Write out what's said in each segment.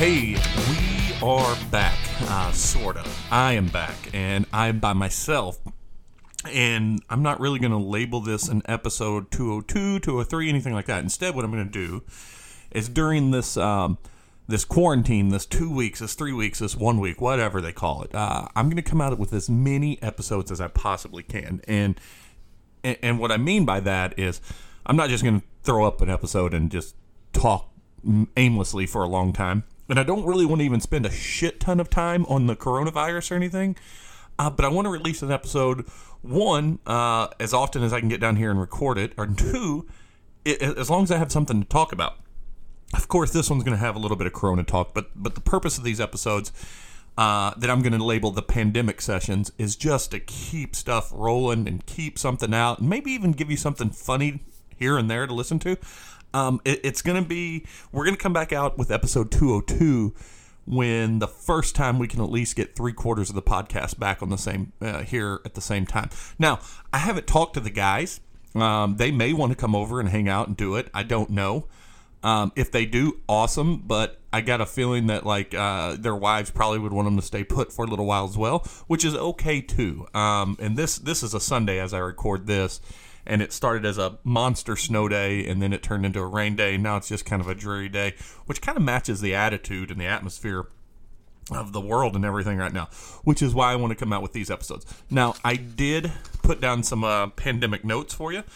Hey, we are back, sort of. I am back, and I'm by myself. And I'm not really going to label this an episode 202, 203, anything like that. Instead, what I'm going to do is during this this quarantine, this 2 weeks, this 3 weeks, this 1 week, whatever they call it, I'm going to come out with as many episodes as I possibly can. And what I mean by that is I'm not just going to throw up an episode and just talk aimlessly for a long time. And I don't really want to even spend a shit ton of time on the coronavirus or anything. But I want to release an episode, one, as often as I can get down here and record it, or two, as long as I have something to talk about. Of course, this one's going to have a little bit of corona talk, but the purpose of these episodes that I'm going to label the pandemic sessions is just to keep stuff rolling and keep something out, and maybe even give you something funny here and there to listen to. It's going to be, we're going to come back out with episode 202 when the first time we can at least get 3/4 of the podcast back on the same, here at the same time. Now, I haven't talked to the guys. They may want to come over and hang out and do it. I don't know. If they do, awesome, but I got a feeling that their wives probably would want them to stay put for a little while as well, which is okay too. And this is a Sunday as I record this. And it started as a monster snow day, and then it turned into a rain day. Now it's just kind of a dreary day, which kind of matches the attitude and the atmosphere of the world and everything right now, which is why I want to come out with these episodes. Now, I did put down some pandemic notes for you.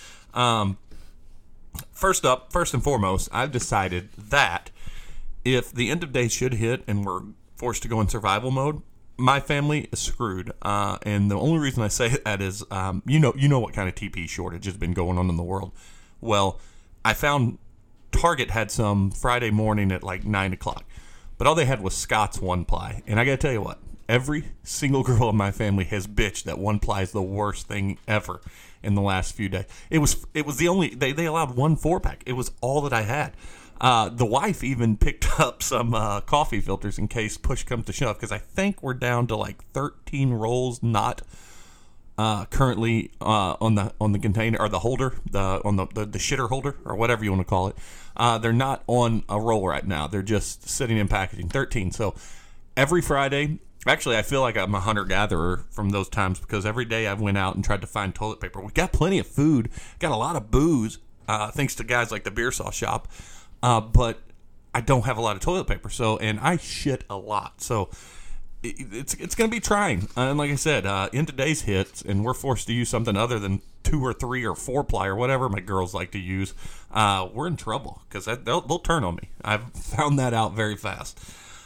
First and foremost, I've decided that if the end of days should hit and we're forced to go in survival mode, my family is screwed, and the only reason I say that is, you know what kind of TP shortage has been going on in the world. Well, I found Target had some Friday morning at 9 o'clock, but all they had was Scott's One Ply, and I gotta tell you what, every single girl in my family has bitched that One Ply is the worst thing ever in the last few days. It was the only, they allowed one 4-pack. It was all that I had. The wife even picked up some coffee filters in case push comes to shove, because I think we're down to 13 rolls not currently on the container or the holder, on the shitter holder or whatever you want to call it. They're not on a roll right now. They're just sitting in packaging. 13. So every Friday, actually, I feel like I'm a hunter-gatherer from those times, because every day I went out and tried to find toilet paper. We got plenty of food, got a lot of booze, thanks to guys like the Beer Saw Shop. But I don't have a lot of toilet paper, and I shit a lot, so it's going to be trying. And like I said, in today's hits, and we're forced to use something other than 2 or 3 or 4-ply or whatever my girls like to use, we're in trouble, because they'll turn on me. I've found that out very fast.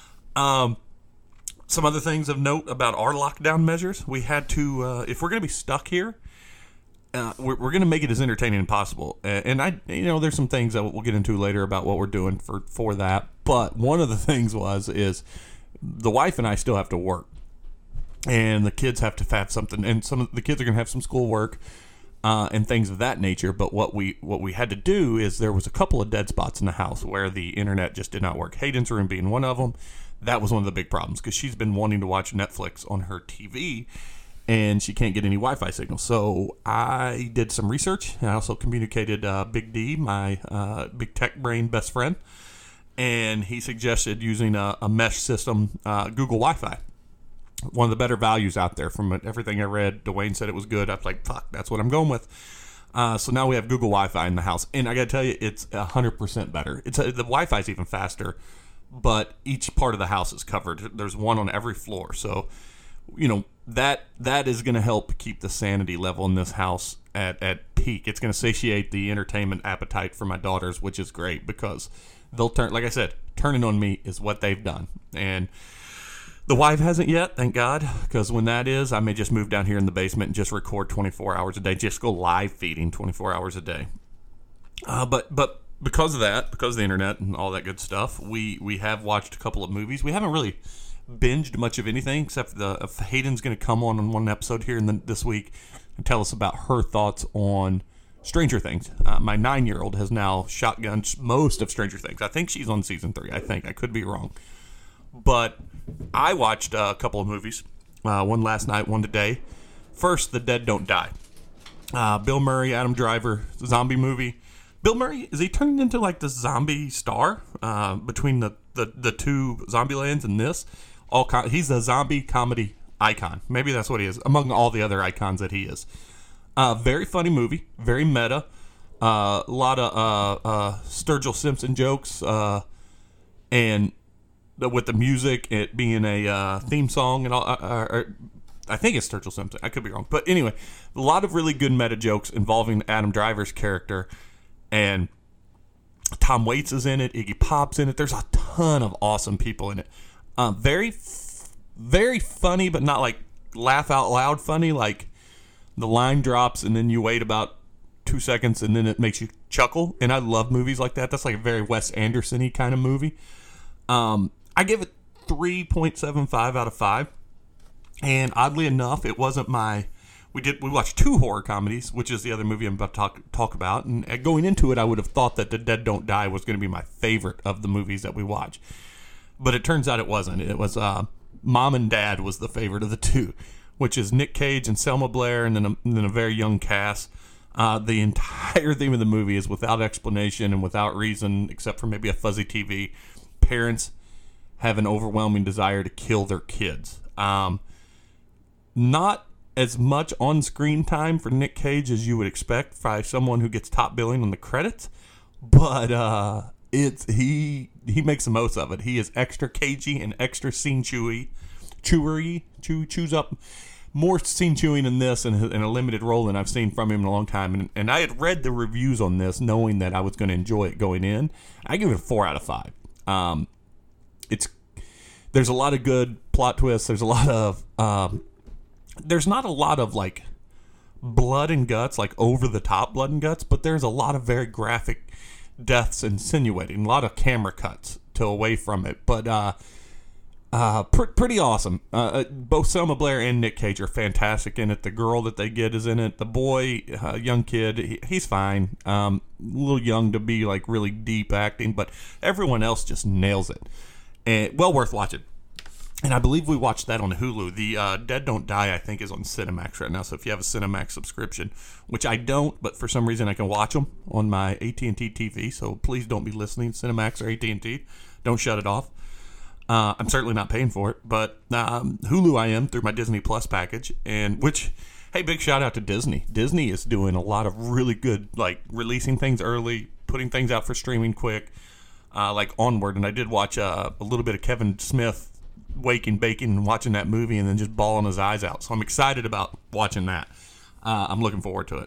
Some other things of note about our lockdown measures: we had to, if we're going to be stuck here, we're going to make it as entertaining as possible. And there's some things that we'll get into later about what we're doing for that. But one of the things is the wife and I still have to work, and the kids have to have something, and some of the kids are going to have some schoolwork and things of that nature. But what we had to do is, there was a couple of dead spots in the house where the internet just did not work. Hayden's room being one of them. That was one of the big problems, because she's been wanting to watch Netflix on her TV, and she can't get any Wi-Fi signal. So I did some research. I also communicated Big D, my big tech brain best friend, and he suggested using a mesh system, Google Wi-Fi. One of the better values out there. From everything I read, Dwayne said it was good. I was like, fuck, that's what I'm going with. So now we have Google Wi-Fi in the house, and I got to tell you, it's 100% better. The Wi-Fi is even faster, but each part of the house is covered. There's one on every floor, so that is going to help keep the sanity level in this house at peak. It's going to satiate the entertainment appetite for my daughters, which is great, because they'll turn, like I said, turning on me is what they've done. And the wife hasn't yet, thank God, because when that is, I may just move down here in the basement and just record 24 hours a day, just go live feeding 24 hours a day. But because of that, because of the internet and all that good stuff, we have watched a couple of movies. We haven't really binged much of anything, except Hayden's going to come on one episode here this week and tell us about her thoughts on Stranger Things. My 9-year-old has now shotgunned most of Stranger Things. I think she's on season 3. I could be wrong, but I watched a couple of movies. One last night, one today. First, The Dead Don't Die. Bill Murray, Adam Driver, zombie movie. Bill Murray, is he turning into like the zombie star between the the two Zombielands and this, he's a zombie comedy icon. Maybe that's what he is among all the other icons that he is. Very funny movie, very meta. A lot of Sturgill Simpson jokes, and with the music, it being a theme song and all. I think it's Sturgill Simpson. I could be wrong, but anyway, a lot of really good meta jokes involving Adam Driver's character, and Tom Waits is in it. Iggy Pop's in it. There's a ton of awesome people in it. Very, very funny, but not like laugh out loud funny. Like the line drops and then you wait about 2 seconds and then it makes you chuckle. And I love movies like that. That's like a very Wes Anderson-y kind of movie. I give it 3.75 out of 5. And oddly enough, it wasn't my... We watched 2 horror comedies, which is the other movie I'm about to talk about. And going into it, I would have thought that The Dead Don't Die was going to be my favorite of the movies that we watch. But it turns out it wasn't. It was Mom and Dad was the favorite of the 2, which is Nick Cage and Selma Blair, and then a very young cast. The entire theme of the movie is without explanation and without reason, except for maybe a fuzzy TV. Parents have an overwhelming desire to kill their kids. Not as much on-screen time for Nick Cage as you would expect by someone who gets top billing on the credits, but he makes the most of it. He is extra cagey and extra scene chews up more scene chewing in this in a limited role than I've seen from him in a long time. And I had read the reviews on this knowing that I was going to enjoy it going in. I give it a 4 out of 5. There's a lot of good plot twists. There's a lot of there's not a lot of like blood and guts, like over the top blood and guts, but there's a lot of very graphic deaths insinuating, a lot of camera cuts to away from it. But pretty awesome. Both Selma Blair and Nick Cage are fantastic in it. The girl that they get is in it. The boy, young kid, he's fine. A little young to be like really deep acting, but everyone else just nails it. And well worth watching. And I believe we watched that on Hulu. The Dead Don't Die, I think, is on Cinemax right now. So if you have a Cinemax subscription, which I don't, but for some reason I can watch them on my AT&T TV. So please don't be listening, Cinemax or AT&T. Don't shut it off. I'm certainly not paying for it, but Hulu I am through my Disney Plus package. And which, hey, big shout out to Disney. Disney is doing a lot of really good, like releasing things early, putting things out for streaming quick, like Onward. And I did watch a little bit of Kevin Smith waking, baking, and watching that movie and then just bawling his eyes out. So I'm excited about watching that. I'm looking forward to it.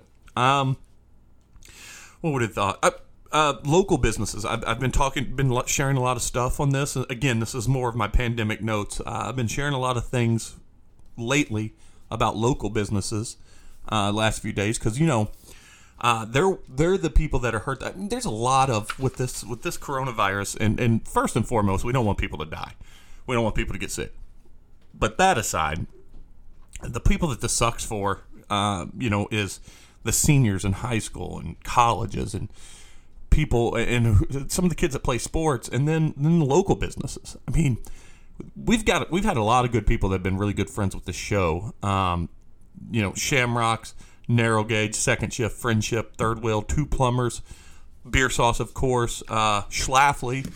What would have thought? Local businesses. I've been sharing a lot of stuff on this. Again, this is more of my pandemic notes. I've been sharing a lot of things lately about local businesses last few days because they're the people that are hurt. There's a lot of with this coronavirus, and first and foremost, we don't want people to die. We don't want people to get sick. But that aside, the people that this sucks for, is the seniors in high school and colleges and people and some of the kids that play sports, and then the local businesses. I mean, we've had a lot of good people that have been really good friends with the show. Shamrocks, Narrow Gauge, Second Shift, Friendship, Third Wheel, Two Plumbers, Beer Sauce, of course, Schlafly,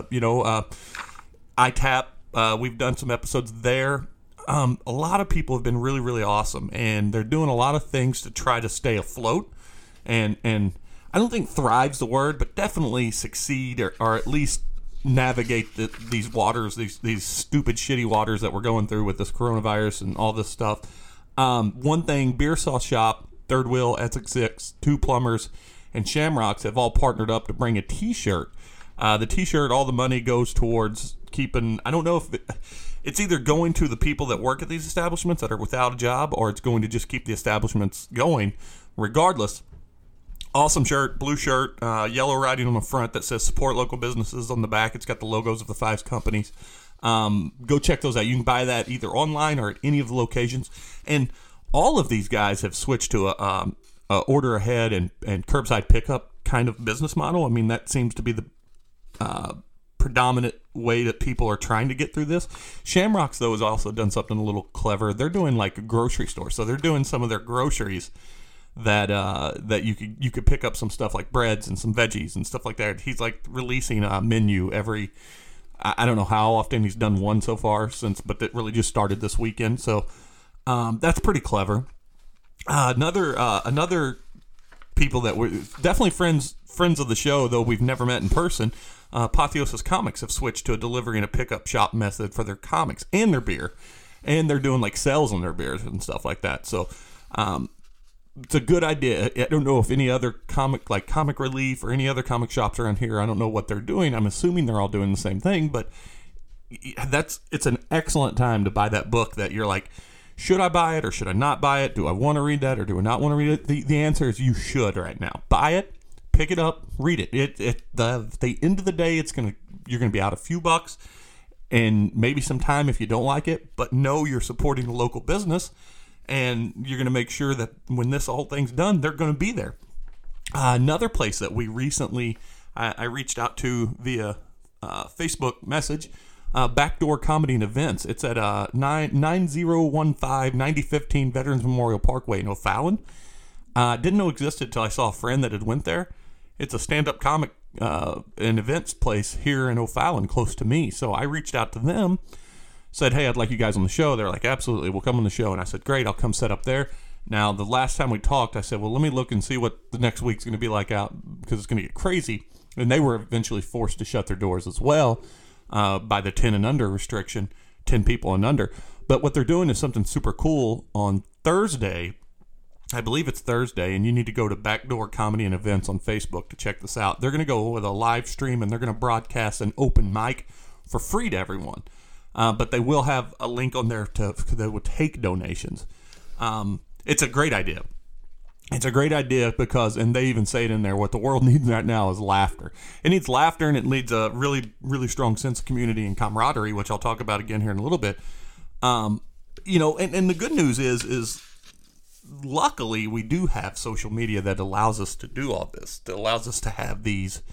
iTap. We've done some episodes there. A lot of people have been really, really awesome, and they're doing a lot of things to try to stay afloat. And I don't think thrive's the word, but definitely succeed or at least navigate these waters, these stupid, shitty waters that we're going through with this coronavirus and all this stuff. One thing, Beer Sauce Shop, Third Wheel, Essex 6, Two Plumbers, and Shamrocks have all partnered up to bring a T-shirt. The T-shirt, all the money goes towards keeping, I don't know if it's either going to the people that work at these establishments that are without a job, or it's going to just keep the establishments going. Regardless, awesome shirt, blue shirt, yellow writing on the front that says support local businesses. On the back, it's got the logos of the 5 companies. Go check those out. You can buy that either online or at any of the locations. And all of these guys have switched to a order ahead and curbside pickup kind of business model. I mean, that seems to be the predominant way that people are trying to get through this. Shamrocks, though, has also done something a little clever. They're doing like a grocery store. So they're doing some of their groceries that you could pick up some stuff like breads and some veggies and stuff like that. He's like releasing a menu every I don't know how often he's done one so far but that really just started this weekend. So that's pretty clever. Another people that were definitely friends of the show, though we've never met in person. Apotheosis Comics have switched to a delivery and a pickup shop method for their comics and their beer, and they're doing like sales on their beers and stuff like that. So it's a good idea. I don't know if any other Comic Relief or any other comic shops around here, I don't know what they're doing. I'm assuming they're all doing the same thing, but it's an excellent time to buy that book that you're like, should I buy it or should I not buy it? Do I want to read that or do I not want to read it? The answer is you should right now. Buy it, pick it up, read it. The end of the day, you're gonna be out a few bucks and maybe some time if you don't like it, but know you're supporting a local business and you're gonna make sure that when this whole thing's done, they're gonna be there. Another place that we recently I reached out to via Facebook message. Backdoor Comedy and Events. It's at 9015 Veterans Memorial Parkway in O'Fallon. Didn't know it existed until I saw a friend that had went there. It's a stand-up comic and events place here in O'Fallon, close to me. So I reached out to them, said, hey, I'd like you guys on the show. They're like, absolutely, we'll come on the show. And I said, great, I'll come set up there. Now, the last time we talked, I said, well, let me look and see what the next week's going to be like out, because it's going to get crazy. And they were eventually forced to shut their doors as well. By the 10 and under restriction, 10 people and under. But what they're doing is something super cool on Thursday. I believe it's Thursday, and you need to go to Backdoor Comedy and Events on Facebook to check this out. They're going to go with a live stream, and they're going to broadcast an open mic for free to everyone. But they will have a link on there that will take donations. It's a great idea. It's a great idea because, and they even say it in there, what the world needs right now is laughter. It needs laughter, and it needs a really, really strong sense of community and camaraderie, which I'll talk about again here in a little bit. And the good news is luckily we do have social media that allows us to do all this. That allows us to have these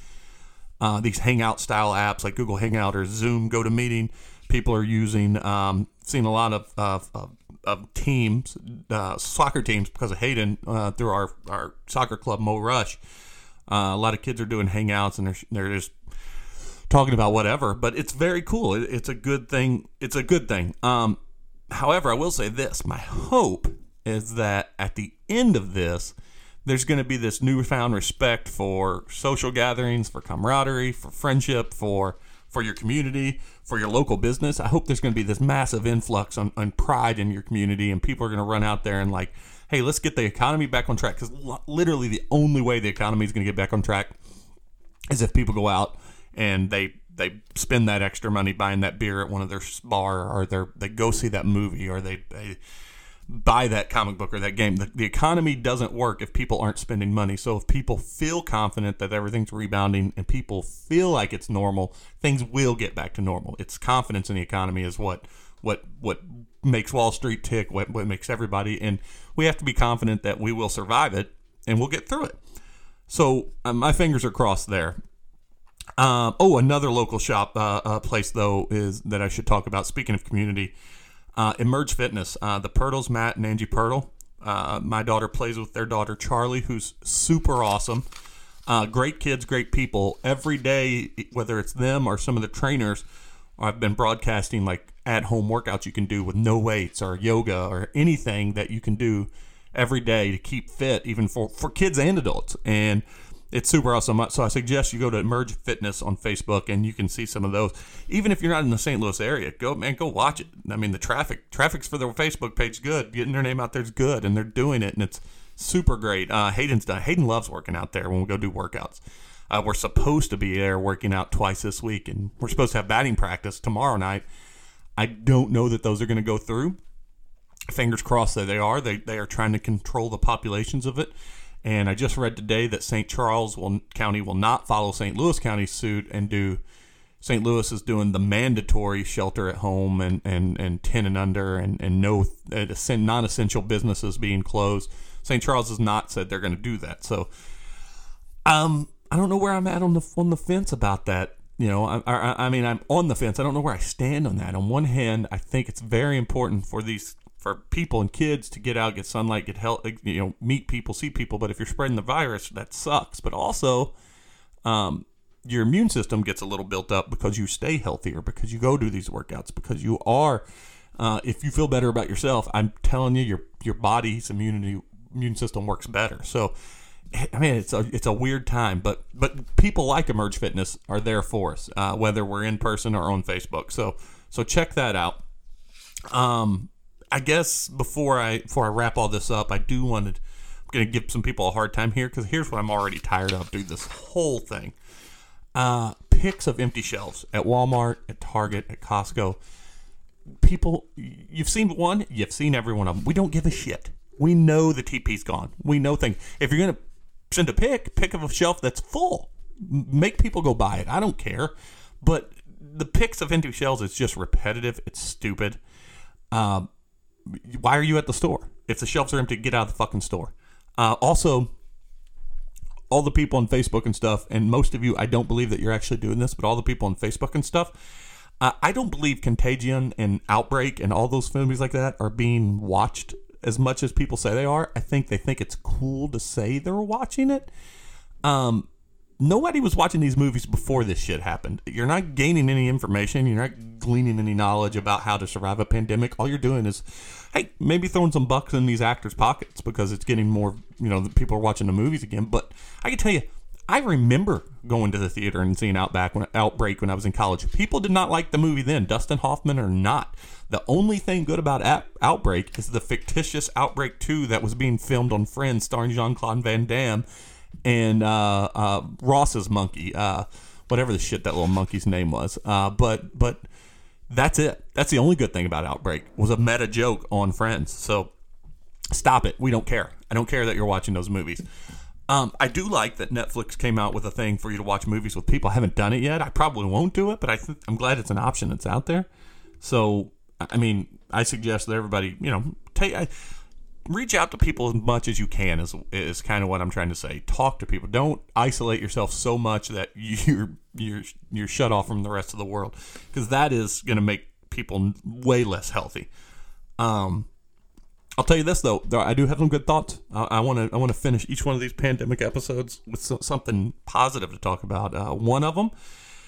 Hangout style apps like Google Hangout or Zoom GoToMeeting. People are using. Seen a lot of teams, soccer teams, because of Hayden, through our soccer club, Mo Rush. A lot of kids are doing hangouts, and they're just talking about whatever, but it's very cool. It's a good thing. It's a good thing. However, I will say this. My hope is that at the end of this, there's going to be this newfound respect for social gatherings, for camaraderie, for friendship, for your community, for your local business. I hope there's going to be this massive influx on pride in your community, and people are going to run out there and like, hey, let's get the economy back on track. Because literally the only way the economy is going to get back on track is if people go out and they spend that extra money buying that beer at one of their bar, or they go see that movie, or they buy that comic book or that game. The economy doesn't work if people aren't spending money. So if people feel confident that everything's rebounding and people feel like it's normal, things will get back to normal. It's confidence in the economy is what makes Wall Street tick, what makes everybody, and we have to be confident that we will survive it and we'll get through it. So my fingers are crossed there. Another local shop place though is that I should talk about. Speaking of community. Emerge Fitness, the Pirtles, Matt and Angie Pirtle. My daughter plays with their daughter Charlie, who's super awesome. Great kids, great people. Every day, whether it's them or some of the trainers, I've been broadcasting like at-home workouts you can do with no weights or yoga or anything that you can do every day to keep fit, even for kids and adults. And it's super awesome. So I suggest you go to Emerge Fitness on Facebook, and you can see some of those. Even if you're not in the St. Louis area, go watch it. I mean, the traffic's for their Facebook page good. Getting their name out there is good, and they're doing it, and it's super great. Hayden's done. Hayden loves working out there when we go do workouts. We're supposed to be there working out twice this week, and we're supposed to have batting practice tomorrow night. I don't know that those are going to go through. Fingers crossed that they are. They are trying to control the populations of it. And I just read today that St. Charles County will not follow St. Louis County's suit and do. St. Louis is doing the mandatory shelter at home and 10 and under and no non-essential businesses being closed. St. Charles has not said they're going to do that. So I don't know where I'm at on the fence about that. You know, I mean, I'm on the fence. I don't know where I stand on that. On one hand, I think it's very important for people and kids to get out, get sunlight, get health, meet people, see people. But if you're spreading the virus, that sucks. But also, your immune system gets a little built up because you stay healthier, because you go do these workouts, because you are, if you feel better about yourself, I'm telling you, your body's immune system works better. So, I mean, it's a weird time, but people like Emerge Fitness are there for us, whether we're in person or on Facebook. So check that out. I guess before I wrap all this up, I'm going to give some people a hard time here, because here's what I'm already tired of, dude. This whole thing. Pics of empty shelves at Walmart, at Target, at Costco. People, you've seen one, you've seen every one of them. We don't give a shit. We know the TP's gone. We know things. If you're going to send a pic of a shelf that's full, make people go buy it. I don't care. But the pics of empty shelves is just repetitive. It's stupid. Why are you at the store? If the shelves are empty, get out of the fucking store. Also, all the people on Facebook and stuff, and most of you, I don't believe that you're actually doing this, but all the people on Facebook and stuff, I don't believe Contagion and Outbreak and all those movies like that are being watched as much as people say they are. I think they think it's cool to say they're watching it. Nobody was watching these movies before this shit happened. You're not gaining any information. You're not gleaning any knowledge about how to survive a pandemic. All you're doing is, hey, maybe throwing some bucks in these actors' pockets because it's getting more, people are watching the movies again. But I can tell you, I remember going to the theater and seeing Outbreak when I was in college. People did not like the movie then, Dustin Hoffman or not. The only thing good about Outbreak is the fictitious Outbreak 2 that was being filmed on Friends, starring Jean-Claude Van Damme and Ross's monkey, whatever the shit that little monkey's name was. But that's it. That's the only good thing about Outbreak, was a meta joke on Friends. So stop it. We don't care. I don't care that you're watching those movies. I do like that Netflix came out with a thing for you to watch movies with people. I haven't done it yet. I probably won't do it, but I'm glad it's an option that's out there. So, I mean, I suggest that everybody, reach out to people as much as you can is kind of what I'm trying to say. Talk to people. Don't isolate yourself so much that you're shut off from the rest of the world, because that is going to make people way less healthy. I'll tell you this though, I do have some good thoughts. I want to finish each one of these pandemic episodes with something positive to talk about. One of them,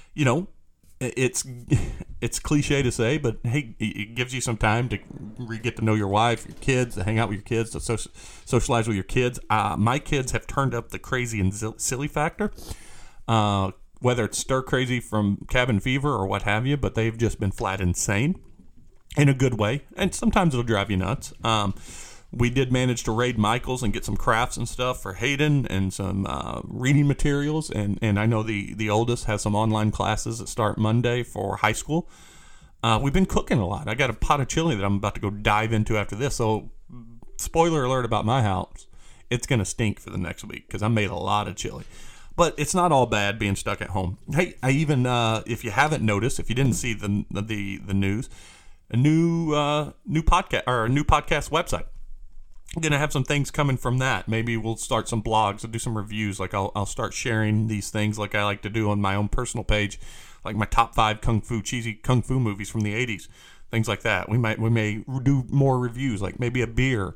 it's cliche to say, but hey, it gives you some time to get to know your wife, your kids, to hang out with your kids, to socialize with your kids. My kids have turned up the crazy and silly factor, whether it's stir crazy from cabin fever or what have you, but they've just been flat insane. In a good way, and sometimes it'll drive you nuts. We did manage to raid Michael's and get some crafts and stuff for Hayden and some reading materials, and I know the oldest has some online classes that start Monday for high school. We've been cooking a lot. I got a pot of chili that I'm about to go dive into after this, so spoiler alert about my house, it's going to stink for the next week because I made a lot of chili. But it's not all bad being stuck at home. Hey, I even, if you haven't noticed, if you didn't see the news, a new podcast or a new podcast website. I'm gonna have some things coming from that. Maybe we'll start some blogs and do some reviews. Like I'll start sharing these things like I like to do on my own personal page, like my top 5 cheesy kung fu movies from the 80s, things like that. We may do more reviews, like maybe a beer,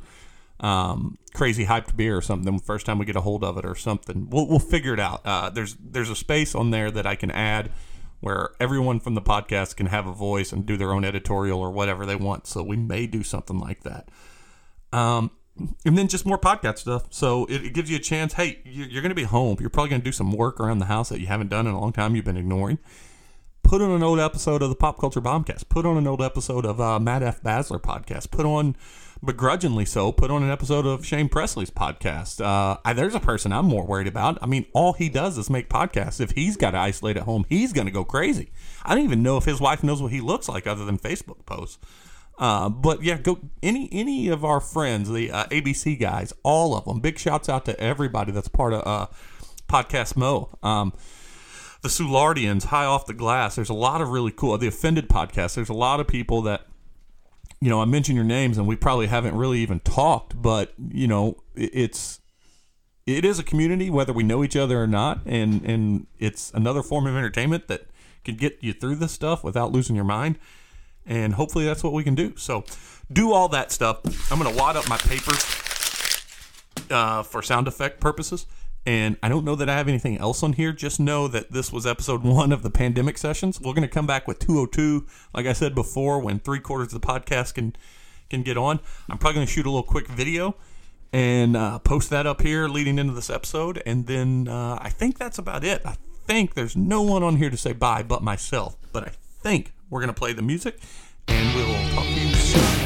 crazy hyped beer or something. The first time we get a hold of it or something, we'll figure it out. There's a space on there that I can add, where everyone from the podcast can have a voice and do their own editorial or whatever they want. So we may do something like that. And then just more podcast stuff. So it gives you a chance. Hey, you're going to be home. You're probably going to do some work around the house that you haven't done in a long time. You've been ignoring. Put on an old episode of the Pop Culture Bombcast. Put on an old episode of Matt F. Basler podcast. Put on, begrudgingly so, put on an episode of Shane Presley's podcast. There's a person I'm more worried about. I mean, all he does is make podcasts. If he's got to isolate at home, he's going to go crazy. I don't even know if his wife knows what he looks like other than Facebook posts. But yeah, go any of our friends, the ABC guys, all of them. Big shouts out to everybody that's part of Podcast Mo. The Soulardians, High Off the Glass. There's a lot of really cool. The Offended podcast. There's a lot of people that, I mention your names and we probably haven't really even talked, but it is a community whether we know each other or not, and it's another form of entertainment that can get you through this stuff without losing your mind. And hopefully that's what we can do. So do all that stuff. I'm going to wad up my papers for sound effect purposes. And I don't know that I have anything else on here. Just know that this was episode 1 of the pandemic sessions. We're going to come back with 202, like I said before, when 3/4 of the podcast can get on. I'm probably going to shoot a little quick video and post that up here leading into this episode. And then I think that's about it. I think there's no one on here to say bye but myself. But I think we're going to play the music, and we'll talk to you soon.